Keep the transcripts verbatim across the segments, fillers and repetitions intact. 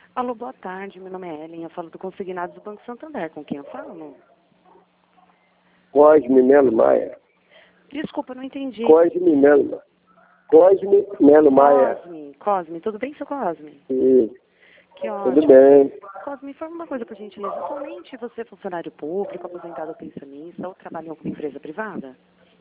Alô, boa tarde. Meu nome é Ellen. Eu falo do Consignados do Banco Santander. Com quem eu falo? Cosme Melo Maia. Desculpa, eu não entendi. Cosme Melo Maia. Cosme Melo Maia. Cosme. Cosme. Tudo bem, seu Cosme? Sim, Que ótimo. tudo bem. Cosme, informa uma coisa, por gentileza. Atualmente você é funcionário público, aposentado ou pensionista, ou trabalha em alguma empresa privada?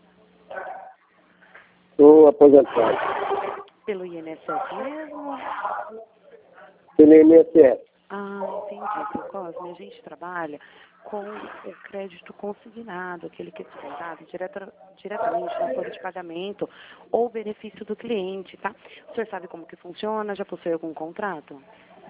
Estou aposentado. Pelo I N S S mesmo? Pelo I N S S. Ah, entendi, seu Cosme. A gente trabalha com o crédito consignado, aquele que é descontado direta, diretamente na folha de pagamento ou benefício do cliente, tá? O senhor sabe como que funciona? Já possui algum contrato?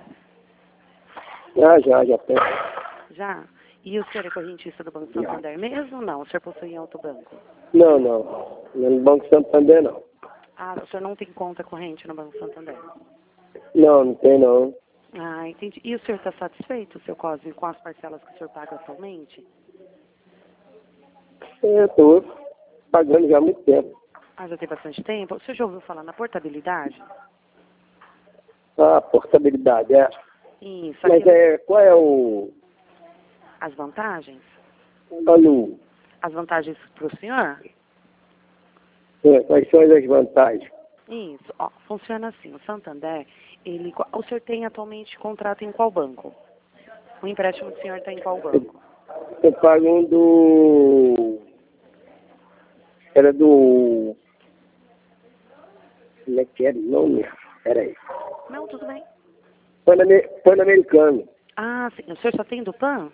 Ah, já, já tem. Já? E o senhor é correntista do Banco Santander mesmo ou não? O senhor possui em outro banco? Não, não. No Banco Santander, não. Ah, o senhor não tem conta corrente no Banco Santander? Não, não tem, não. Ah, entendi. E o senhor está satisfeito, seu Cosme, com as parcelas que o senhor paga atualmente? Eu estou pagando já há muito tempo. Ah, já tem bastante tempo. O senhor já ouviu falar na portabilidade? Ah, portabilidade, é. Isso, Mas aquilo- é, qual é o... as vantagens? Olha o... As vantagens para o senhor? É, quais são as vantagens? Isso, ó, funciona assim. O Santander, ele, o senhor tem atualmente contrato em qual banco? O empréstimo do senhor está em qual banco? Eu pago um do... Era do... Como é que era o nome? Peraí. Não, tudo bem. Pan-Amer- Pan-Americano. Ah, sim. O senhor só tem do PAN?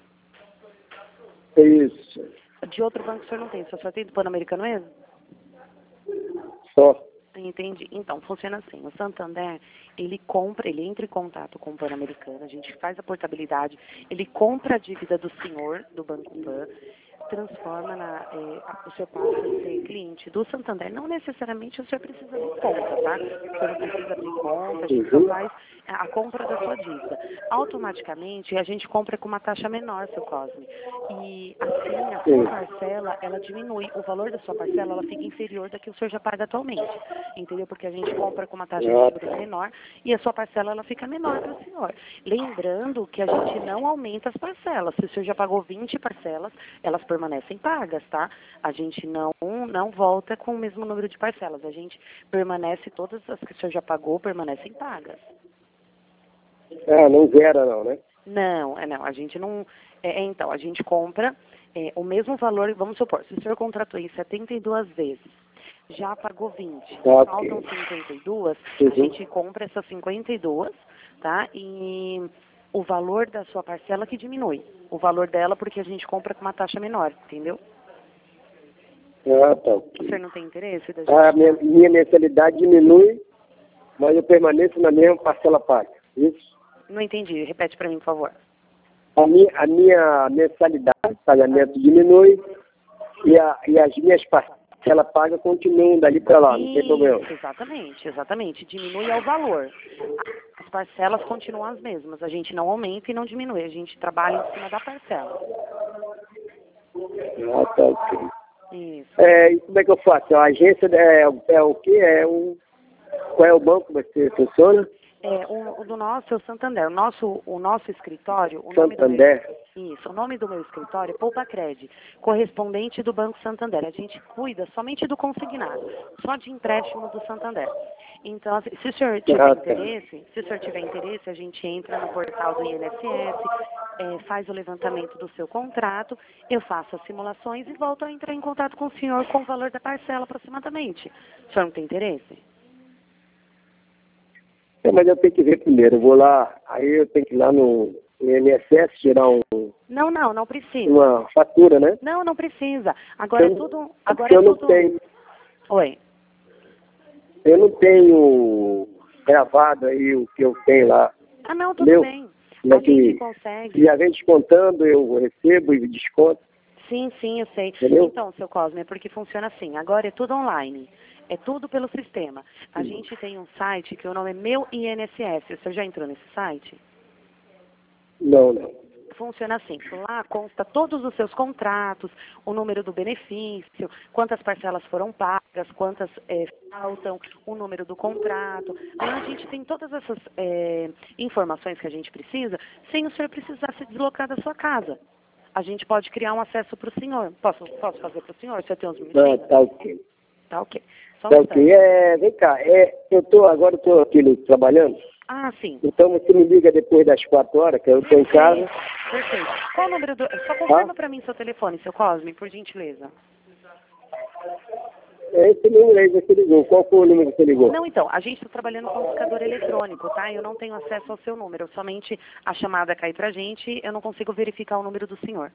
Isso. De outro banco o senhor não tem, o senhor só tem do Pan-Americano mesmo? Só. Entendi. Então, funciona assim. O Santander, ele compra, ele entra em contato com o Pan-Americano, a gente faz a portabilidade, ele compra a dívida do senhor, do Banco Pan, transforma na... Eh, o senhor passa a ser cliente do Santander. Não necessariamente o senhor precisa abrir conta, tá? O senhor não precisa abrir conta, a gente só Uhum. faz a a compra da sua dívida. Automaticamente, a gente compra com uma taxa menor, seu Cosme. E, assim, a sua Sim. parcela, ela diminui. O valor da sua parcela, ela fica inferior da que o senhor já paga atualmente. Entendeu? Porque a gente compra com uma taxa de Ah, juros menor e a sua parcela, ela fica menor para o senhor. Lembrando que a gente não aumenta as parcelas. Se o senhor já pagou vinte parcelas, elas permanecem pagas, tá? A gente não, não volta com o mesmo número de parcelas. A gente permanece, todas as que o senhor já pagou, permanecem pagas. ah, não zera não, né? Não, é não, a gente não... É, é, então, a gente compra é, o mesmo valor, vamos supor, se o senhor contratou em setenta e duas vezes, já pagou vinte, Ok. faltam cinquenta e duas, a Uhum. gente compra essas cinquenta e duas, tá? E o valor da sua parcela que diminui. O valor dela porque a gente compra com uma taxa menor, entendeu? Ah, tá O ok. senhor não tem interesse da gente? A minha, minha mensalidade diminui, mas eu permaneço na mesma parcela paga. Isso. Não entendi, repete para mim, por favor. A minha, a minha mensalidade, pagamento diminui e, a, e as minhas parcelas pagas continuam dali para lá, não tem problema. Isso, exatamente, exatamente. Diminui ao valor. As parcelas continuam as mesmas. A gente não aumenta e não diminui. A gente trabalha em cima da parcela. Ah, tá ok. Isso. É, e como é que eu faço? A agência é, é o quê? É um, qual é o banco que você funciona? É, o, o do nosso é o Santander. O nosso, o nosso escritório, o nome do meu, Santander. isso, o nome do meu escritório é Poupacred, correspondente do Banco Santander. A gente cuida somente do consignado, só de empréstimo do Santander. Então, assim, se o senhor tiver Ah, tá. interesse, se o senhor tiver interesse, a gente entra no portal do I N S S, é, faz o levantamento do seu contrato, eu faço as simulações e volto a entrar em contato com o senhor com o valor da parcela aproximadamente. O senhor não tem interesse? É, mas eu tenho que ver primeiro. Eu vou lá, aí eu tenho que ir lá no I N S S tirar um, Não, não, não precisa. uma fatura, né? Não, não precisa. Agora é Eu- tudo. é Agora porque é eu não tudo. tenho, Oi. eu não tenho gravado aí o que eu tenho lá. Ah, não, tudo Entendeu? bem. Como A é que gente consegue. já vem descontando, eu recebo e desconto, Sim, sim, eu sei. entendeu? Então, seu Cosme, é porque funciona assim. Agora é tudo online. É tudo pelo sistema. A gente tem um site que o nome é Meu I N S S. Você já entrou nesse site? Não, não. funciona assim, lá consta todos os seus contratos, o número do benefício, quantas parcelas foram pagas, quantas é, faltam, o número do contrato. Lá a gente tem todas essas é, informações que a gente precisa, sem o senhor precisar se deslocar da sua casa. A gente pode criar um acesso para o senhor. Posso, posso fazer para o senhor? Você tem uns minutinhos? Ah, tá ok. Tá ok. Só um Tá instante. ok. É, vem cá, é, eu tô, agora estou aqui no- trabalhando, Ah, sim. então você me liga depois das quatro horas, que eu estou em casa. Perfeito. Qual o número do... Só confirma para mim seu telefone, seu Cosme, por gentileza. É esse número aí que você ligou. Qual foi o número que você ligou? Não, então, a gente está trabalhando com buscador eletrônico, tá? Eu não tenho acesso ao seu número, somente a chamada cai pra gente, eu não consigo verificar o número do senhor.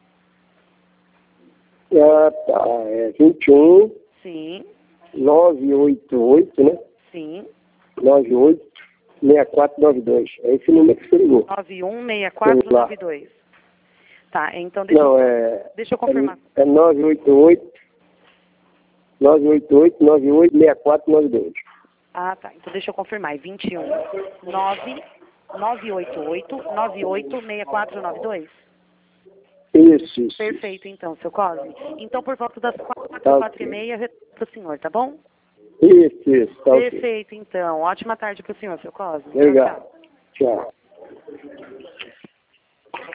Ah, tá. É vinte e um, Sim, novecentos e oitenta e oito, né? sim. noventa e oito, sessenta e quatro noventa e dois. É esse número que você ligou. nove um seis quatro nove dois. Tá, então deixa, Não, eu, é... deixa eu confirmar. É, é nove oito oito, nove oito oito, nove oito, sessenta e quatro noventa e dois. Ah, tá. Então deixa eu confirmar. É vinte e um, nove, nove oito oito, nove oito seis quatro nove dois? Isso, isso. Perfeito, então, seu Cosme. Então, por volta das quatro, Tá quatro ok. e meia, retorno para o senhor, tá bom? Isso, isso. Tá ok. Perfeito, então. Ótima tarde para o senhor, seu Cosme. Tchau, Obrigado. tchau. Tchau.